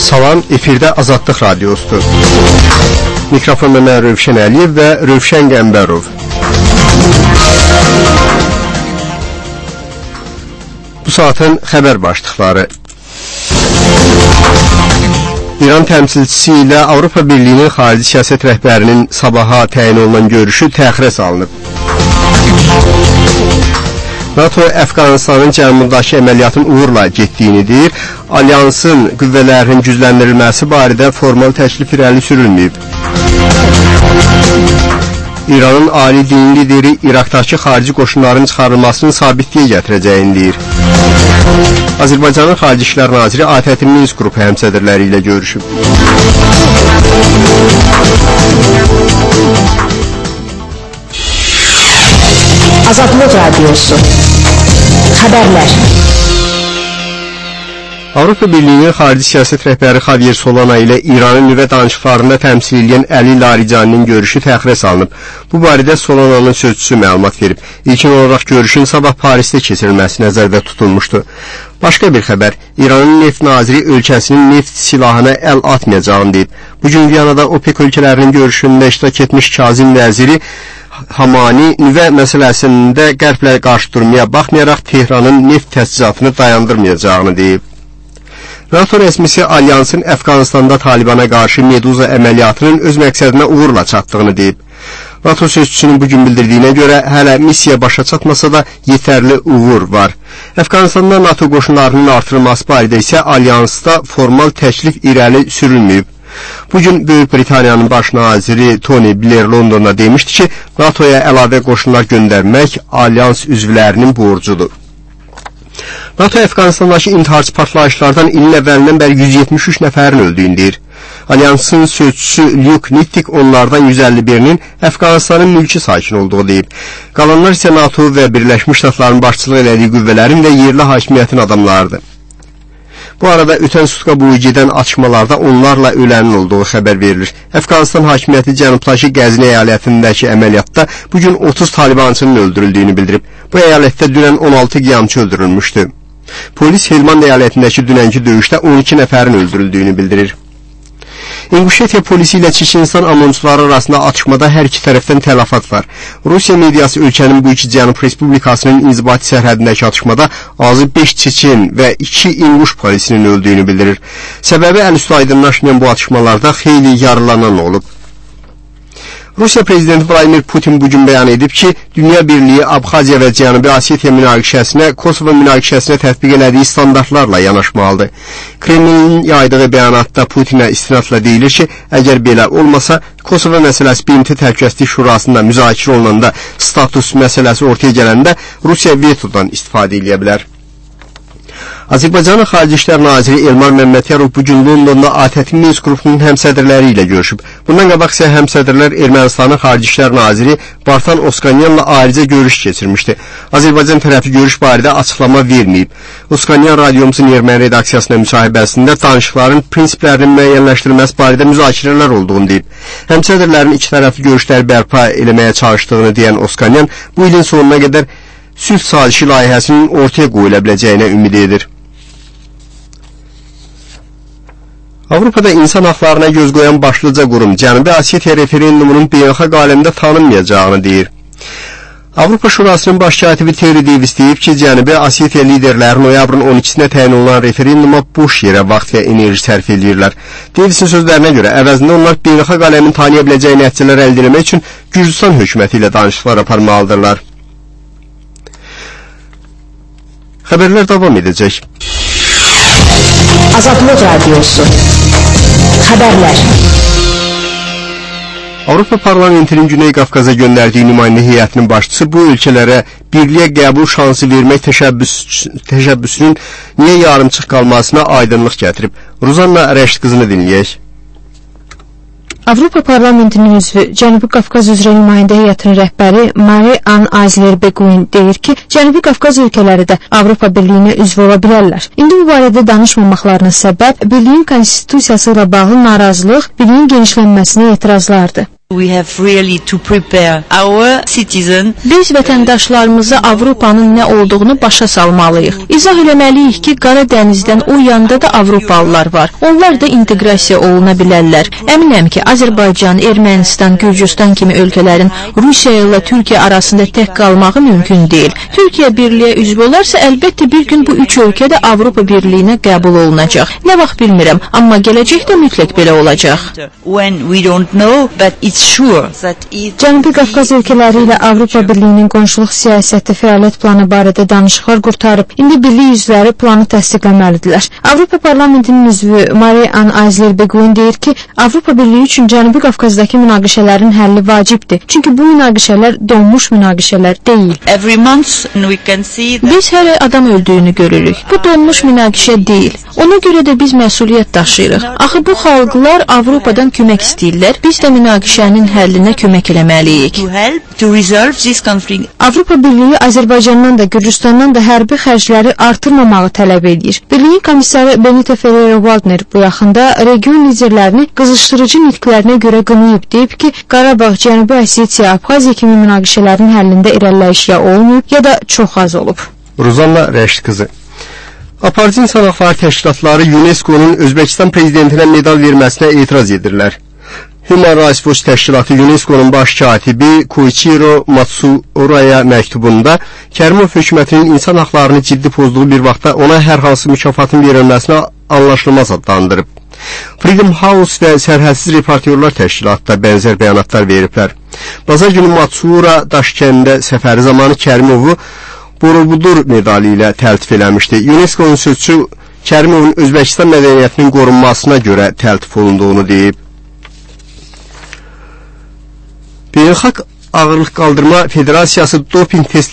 Salam, efirdə Azadlıq Radiosudur. Mikrofonda mən Rövşən Əliyev və Rövşən Qəmbərov. Bu saatın xəbər başlıqları. İran təmsilçisi ilə Avropa Birliyinin xarici siyasət rəhbərinin sabaha təyin olunan görüşü təxirə salınıb. NATO Əfqanistanın cənubundakı əməliyyatın uğurla getdiyini deyir, alyansın qüvvələrinin gücləndirilməsi barədə formal təklif irəli sürülməyib. İranın ali din lideri İraqdakı xarici qoşunların çıxarılmasını sabitliyə gətirəcəyini deyir. Azərbaycanın Xarici İşlər Naziri ATƏT-in Minsk qrupu həmsədrləri ilə görüşüb. Azadlıq Radiosu. Xəbərlər. Avropa Birliyinin xarici siyasət rəhbəri Javier Solana ilə İranın nüvə danışıqlarında təmsil edən Əli Laricaninin görüşü təxirə salınıb. Bu barədə Solananın sözçüsü məlumat verib. İlkin olaraq görüşün sabah Parisdə keçirilməsi nəzərdə tutulmuşdu. Başqa bir xəbər, İranın neft naziri ölkəsinin neft silahına əl atmayacağını deyib. Bugün Viyanada OPEC ölkələrinin görüşündə iştirak etmiş Kazim vəziri Hamani nüvə məsələsində qərblə qarşı durmaya baxmayaraq Tehranın neft təchizatını dayandırmayacağını deyib. NATO rəsmisi alyansın Əfqanistanda Talibana qarşı Meduza əməliyyatının öz məqsədinə uğurla çatdığını deyib. NATO sözçüsünün bugün bildirdiyinə görə hələ missiya başa çatmasa da yetərli uğur var. Əfqanistanda NATO qoşunlarının artırılması barədə isə alyansda formal təklif irəli sürülməyib. Bugün Böyük Britaniyanın baş naziri Tony Blair Londonda demişdi ki, NATO'ya əlavə qoşunlar göndərmək alyans üzvlərinin borcudur. NATO Əfqanistandakı intiharçı partlayışlardan ilin əvvəlindən bəri 173 nəfərin öldüyünü deyir. Alyansın sözçüsü Luke Nittik onlardan 151-nin Əfqanistanın mülki sakin olduğu deyib. Qalanlar isə NATO və Birləşmiş Ştatların başçılıq elədiyi qüvvələrin və yerli hakimiyyətin adamlarıdır. Bu arada ötən sutka boyu gedən atışmalarda onlarla ölənin olduğu xəbər verilir. Əfqanistan hakimiyyəti cənubdakı Qəzni əyalətindəki əməliyyatda bugün 30 talibançının öldürüldüyünü bildirib. Bu əyalətdə dünən 16 qiyamçı öldürülmüşdü. Polis Helmand əyalətindəki dünənki döyüşdə 12 nəfərin öldürüldüyünü bildirir. İnguşetiya polisi ilə Çeçenistan amonçuları arasında atışmada hər iki tərəfdən tələfat var. Rusiya mediası ölkənin bu iki cənub respublikasının inzibati sərhədindəki atışmada azı 5 Çeçen və 2 İnguş polisinin öldüyünü bildirir. Səbəbi əl-üstü aydınlaşmayan bu atışmalarda xeyli yaralanan olub. Rusiya prezidenti Vladimir Putin bugün bəyan edib ki, Dünya Birliyi Abxaziya və Cənubi Osetiya münaqişəsinə, Kosovo münaqişəsinə tətbiq elədiyi standartlarla yanaşmalıdır. Kremlin yaydığı bəyanatda Putinə istinadla deyilir ki, əgər belə olmasa, Kosovo məsələsi BMT Təhlükəsizlik Şurasında müzakirə olunanda status məsələsi ortaya gələndə Rusiya vetodan istifadə edə bilər. Azərbaycanın Xarici İşlər Naziri Elmar Məmmədiyarov bugün Londonda ATƏT-in Minsk qrupunun həmsədrləri ilə görüşüb. Bundan qabaq isə həmsədrlər Ermənistanın Xarici İşlər Naziri Bartan Oskanyanla ayrıca görüş keçirmişdi. Azərbaycan tərəfi görüş barədə açıqlama verməyib. Oskanyan radiomuzun erməni redaksiyasına müsahibəsində danışıqların prinsiplərinin müəyyənləşdirilməsi barədə müzakirələr olduğunu deyib. Həmsədrlərin iki tərəfli görüşləri bərpa eləməyə çalışdığını deyən Oskanyan bu ilin sonuna qədər sülh sazişi layihəsinin ortaya qoyula biləcəyinə ümid edir. Avropada insan haqlarına göz qoyan başlıca qurum Cənubi Osetiya referendumunun beynəlxalq aləmdə tanınmayacağını deyir. Avropa Şurasının baş katibi Terry Davis deyib ki, Cənubi Osetiya liderləri noyabrın 12-sinə təyin olunan referenduma boş yerə vaxt və enerji sərf edirlər. Davisin sözlərinə görə əvəzində onlar beynəlxalq aləmin tanıya biləcəyi nəticələr əldə etmək üçün Gürcüstan hökuməti ilə danışıqlar aparmalıdırlar. Xəbərlər davam edəcək. Azadlıq Radiosu. Xəbərlər. Avropa Parlamentinin Güney Qafqaza göndərdiyi nümayəndə heyətinin başçısı bu ölkələrə birliyə qəbul şansı vermək təşəbbüsünün niyə yarımçıq qalmasına aydınlıq gətirib. Ruzanna Rəşid qızını dinləyək. Avropa Parlamentinin üzvü Cənubi Qafqaz üzrə nümayəndə heyətinin rəhbəri Marie-Anne Aizler-Beguin deyir ki, Cənubi Qafqaz ölkələri də Avropa Birliyinə üzv ola bilərlər. İndi bu barədə danışmamaqlarının səbəb Birliyin konstitusiyası ilə bağlı narazılıq, Birliyin genişlənməsinə etirazlardır. We have really to prepare our citizen. Biz vətəndaşlarımıza Avropanın nə olduğunu başa salmalıyıq. İzah eləməliyik ki, Qara dənizdən o yanda da Avropalılar var. Onlar da inteqrasiya oluna bilərlər. Əminəm ki, Azərbaycan, Ermənistan, Gürcüstan kimi ölkələrin Rusiya ilə Türkiyə arasında tək qalmağı mümkün deyil. Türkiyə birliyə üzv olarsa, əlbəttə bir gün bu üç ölkə də Avropa birliyinə qəbul olunacaq. Nə vaxt bilmirəm, amma gələcəkdə mütləq belə olacaq. When we don't know, but it's sure that Cənubi Qafqaz ölkələri ilə Avropa Birliyinin qonşuluq siyasəti fəaliyyət planı barədə danışıqlar qurtarıb. İndi birlik üzvləri planı təsdiqləməlidirlər. Avropa Parlamentinin üzvü Marie-Anne Aizler-Beguin deyir ki, Avropa Birliyi üçün Cənubi Qafqazdakı münaqişələrin həlli vacibdir. Çünki bu münaqişələr donmuş münaqişələr deyil. every month we can see that Biz hər ay adam öldüyünü görürük. Bu donmuş münaqişə deyil. Ona görə də biz məsuliyyət daşıyırıq. Axı bu xalqlar Avropadan kömək istəyirlər. Biz də münaqişənin həllinə kömək eləməliyik. to help to resolve this conflict. Avropa Birliyi Azərbaycandan da, Gürcüstandan da hərbi xərcləri artırmamağı tələb edir. Birliyin komissarı Benito Ferrero-Waldner bu yaxında region liderlərini qızışdırıcı nitqlərinə görə qınayıb, deyib ki, Qarabağ, Cənubi Osetiya, Abxaziya kimi münaqişələrin həllində irəliləyiş ya olmayıb, ya da çox az olub. Ruzanna Rəşid qızı. Aparıcı İnsan Haqları Təşkilatları UNESCO-nun Özbəkistan prezidentinə medal verməsinə etiraz edirlər. Human Rights Watch təşkilatı UNESCO-nun baş katibi Koichiro Matsuraya məktubunda Kərimov hökumətinin insan haqlarını ciddi pozduğu bir vaxtda ona hər hansı mükafatın verilməsinə anlaşılmaz adlandırıb. Freedom House və Sərhədsiz Reportyorlar Təşkilatı da bənzər bəyanatlar veriblər. Bazar günü Matsura Daşkəndə səfəri zamanı Kərimovu Borobudur medalı ilə təltif eləmişdi. UNESCO-nun sözçü Kərimovun Özbəkistan mədəniyyətinin qorunmasına görə təltif olunduğunu deyib. Beynəlxalq Ağırlıq Qaldırma Federasiyası doping test